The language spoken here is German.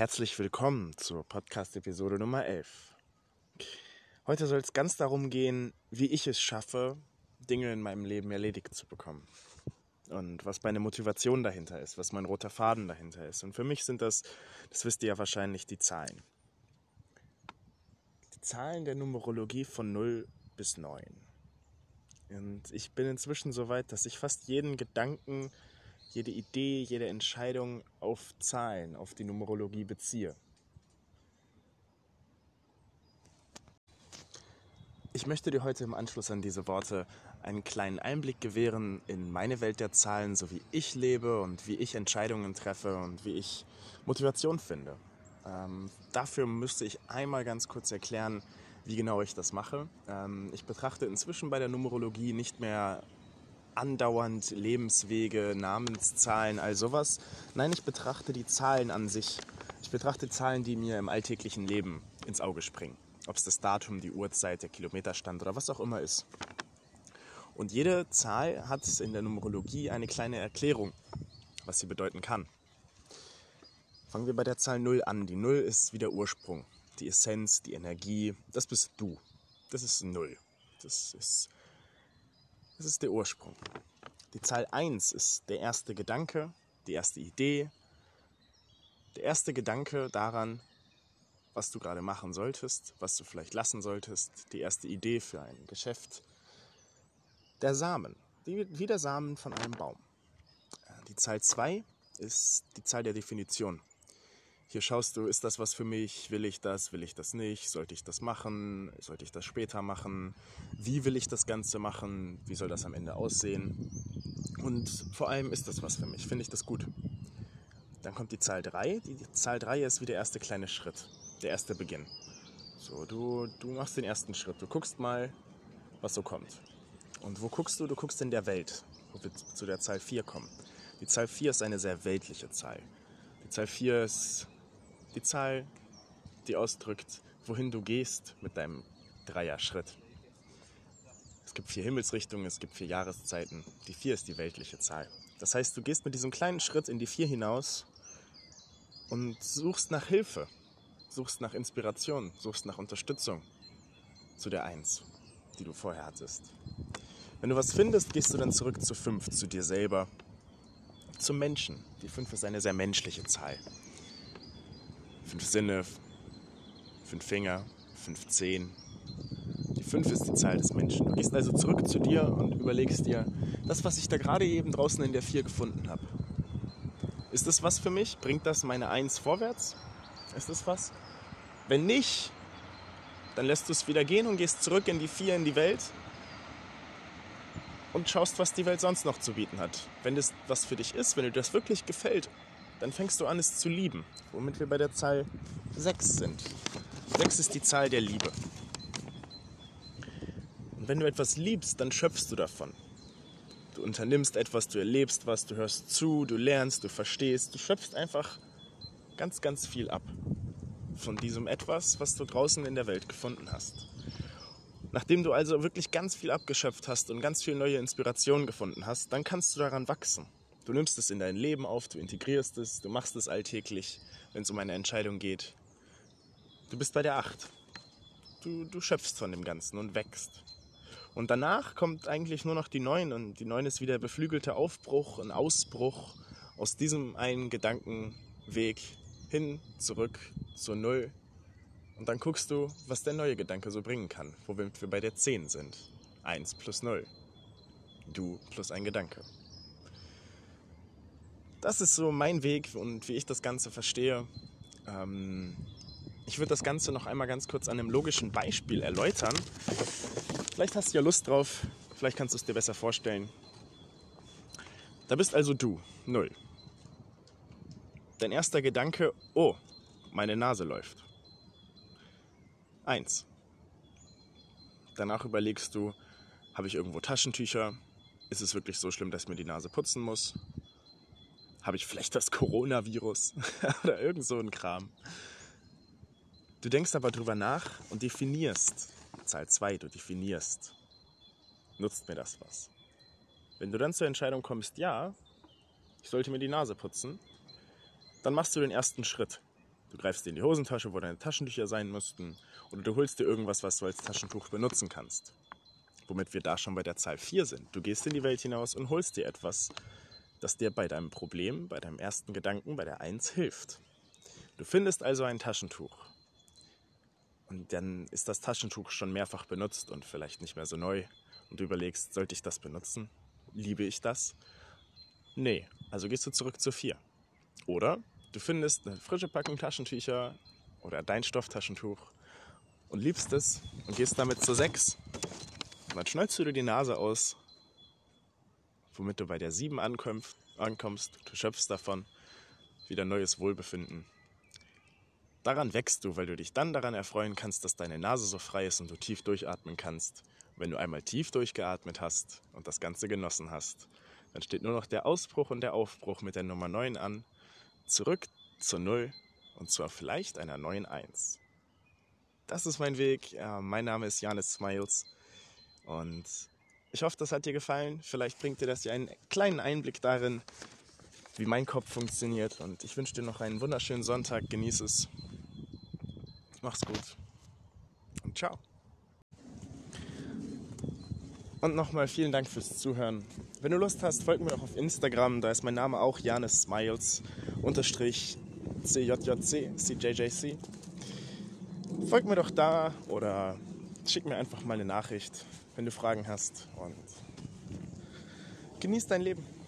Herzlich willkommen zur Podcast-Episode Nummer 11. Heute soll es ganz darum gehen, wie ich es schaffe, Dinge in meinem Leben erledigt zu bekommen. Und was meine Motivation dahinter ist, was mein roter Faden dahinter ist. Und für mich sind das wisst ihr ja wahrscheinlich, die Zahlen. Die Zahlen der Numerologie von 0 bis 9. Und ich bin inzwischen so weit, dass ich fast jeden Gedanken, jede Idee, jede Entscheidung auf Zahlen, auf die Numerologie beziehe. Ich möchte dir heute im Anschluss an diese Worte einen kleinen Einblick gewähren in meine Welt der Zahlen, so wie ich lebe und wie ich Entscheidungen treffe und wie ich Motivation finde. Dafür müsste ich einmal ganz kurz erklären, wie genau ich das mache. Ich betrachte inzwischen bei der Numerologie nicht mehr andauernd Lebenswege, Namenszahlen, all sowas. Nein, ich betrachte die Zahlen an sich. Ich betrachte Zahlen, die mir im alltäglichen Leben ins Auge springen. Ob es das Datum, die Uhrzeit, der Kilometerstand oder was auch immer ist. Und jede Zahl hat in der Numerologie eine kleine Erklärung, was sie bedeuten kann. Fangen wir bei der Zahl 0 an. Die 0 ist wie der Ursprung, die Essenz, die Energie. Das bist du. Das ist 0. Das ist der Ursprung. Die Zahl 1 ist der erste Gedanke, die erste Idee, der erste Gedanke daran, was du gerade machen solltest, was du vielleicht lassen solltest, die erste Idee für ein Geschäft. Der Samen, wie der Samen von einem Baum. Die Zahl 2 ist die Zahl der Definition. Hier schaust du, ist das was für mich, will ich das nicht, sollte ich das machen, sollte ich das später machen, wie will ich das Ganze machen, wie soll das am Ende aussehen und vor allem, ist das was für mich, finde ich das gut. Dann kommt die Zahl 3, die Zahl 3 ist wie der erste kleine Schritt, der erste Beginn. So, du machst den ersten Schritt, du guckst mal, was so kommt. Und wo guckst du? Du guckst in der Welt, wo wir zu der Zahl 4 kommen. Die Zahl 4 ist eine sehr weltliche Zahl. Die Zahl 4 ist die Zahl, die ausdrückt, wohin du gehst mit deinem Dreier-Schritt. Es gibt 4 Himmelsrichtungen, es gibt 4 Jahreszeiten. Die 4 ist die weltliche Zahl. Das heißt, du gehst mit diesem kleinen Schritt in die 4 hinaus und suchst nach Hilfe, suchst nach Inspiration, suchst nach Unterstützung zu der 1, die du vorher hattest. Wenn du was findest, gehst du dann zurück zu 5, zu dir selber, zum Menschen. Die 5 ist eine sehr menschliche Zahl. 5 Sinne, 5 Finger, 5 Zehen. Die 5 ist die Zahl des Menschen. Du gehst also zurück zu dir und überlegst dir, das, was ich da gerade eben draußen in der 4 gefunden habe. Ist das was für mich? Bringt das meine 1 vorwärts? Ist das was? Wenn nicht, dann lässt du es wieder gehen und gehst zurück in die 4, in die Welt und schaust, was die Welt sonst noch zu bieten hat. Wenn das was für dich ist, wenn dir das wirklich gefällt, dann fängst du an, es zu lieben. Womit wir bei der Zahl 6 sind. 6 ist die Zahl der Liebe. Und wenn du etwas liebst, dann schöpfst du davon. Du unternimmst etwas, du erlebst was, du hörst zu, du lernst, du verstehst. Du schöpfst einfach ganz, ganz viel ab von diesem etwas, was du draußen in der Welt gefunden hast. Nachdem du also wirklich ganz viel abgeschöpft hast und ganz viel neue Inspirationen gefunden hast, dann kannst du daran wachsen. Du nimmst es in dein Leben auf, du integrierst es, du machst es alltäglich, wenn es um eine Entscheidung geht. Du bist bei der 8. Du schöpfst von dem Ganzen und wächst. Und danach kommt eigentlich nur noch die 9 und die 9 ist wieder beflügelter Aufbruch, ein Ausbruch aus diesem einen Gedankenweg hin, zurück zur 0. Und dann guckst du, was der neue Gedanke so bringen kann, womit wir bei der 10 sind. 1 plus 0. Du plus ein Gedanke. Das ist so mein Weg und wie ich das Ganze verstehe. Ich würde das Ganze noch einmal ganz kurz an einem logischen Beispiel erläutern. Vielleicht hast du ja Lust drauf, vielleicht kannst du es dir besser vorstellen. Da bist also du, 0. Dein erster Gedanke, oh, meine Nase läuft. 1. Danach überlegst du, habe ich irgendwo Taschentücher? Ist es wirklich so schlimm, dass ich mir die Nase putzen muss? Habe ich vielleicht das Coronavirus oder irgend so ein Kram? Du denkst aber drüber nach und definierst. Zahl 2, du definierst. Nutzt mir das was? Wenn du dann zur Entscheidung kommst, ja, ich sollte mir die Nase putzen, dann machst du den ersten Schritt. Du greifst in die Hosentasche, wo deine Taschentücher sein müssten, oder du holst dir irgendwas, was du als Taschentuch benutzen kannst. Womit wir da schon bei der Zahl 4 sind. Du gehst in die Welt hinaus und holst dir etwas, das dir bei deinem Problem, bei deinem ersten Gedanken, bei der 1 hilft. Du findest also ein Taschentuch. Und dann ist das Taschentuch schon mehrfach benutzt und vielleicht nicht mehr so neu. Und du überlegst, sollte ich das benutzen? Liebe ich das? Nee, also gehst du zurück zur 4. Oder du findest eine frische Packung Taschentücher oder dein Stofftaschentuch und liebst es und gehst damit zur 6. Und dann schnallst du dir die Nase aus, womit du bei der 7 ankommst. Du schöpfst davon wieder neues Wohlbefinden. Daran wächst du, weil du dich dann daran erfreuen kannst, dass deine Nase so frei ist und du tief durchatmen kannst. Und wenn du einmal tief durchgeatmet hast und das Ganze genossen hast, dann steht nur noch der Ausbruch und der Aufbruch mit der Nummer 9 an, zurück zur 0 und zur vielleicht einer neuen 1. Das ist mein Weg. Mein Name ist Janis Smiles und ich hoffe, das hat dir gefallen. Vielleicht bringt dir das ja einen kleinen Einblick darin, wie mein Kopf funktioniert. Und ich wünsche dir noch einen wunderschönen Sonntag. Genieß es. Mach's gut und ciao. Und nochmal vielen Dank fürs Zuhören. Wenn du Lust hast, folg mir doch auf Instagram. Da ist mein Name auch Janis Smiles _CJJC, CJJC. Folg mir doch da oder schick mir einfach mal eine Nachricht, wenn du Fragen hast. Und genieß dein Leben.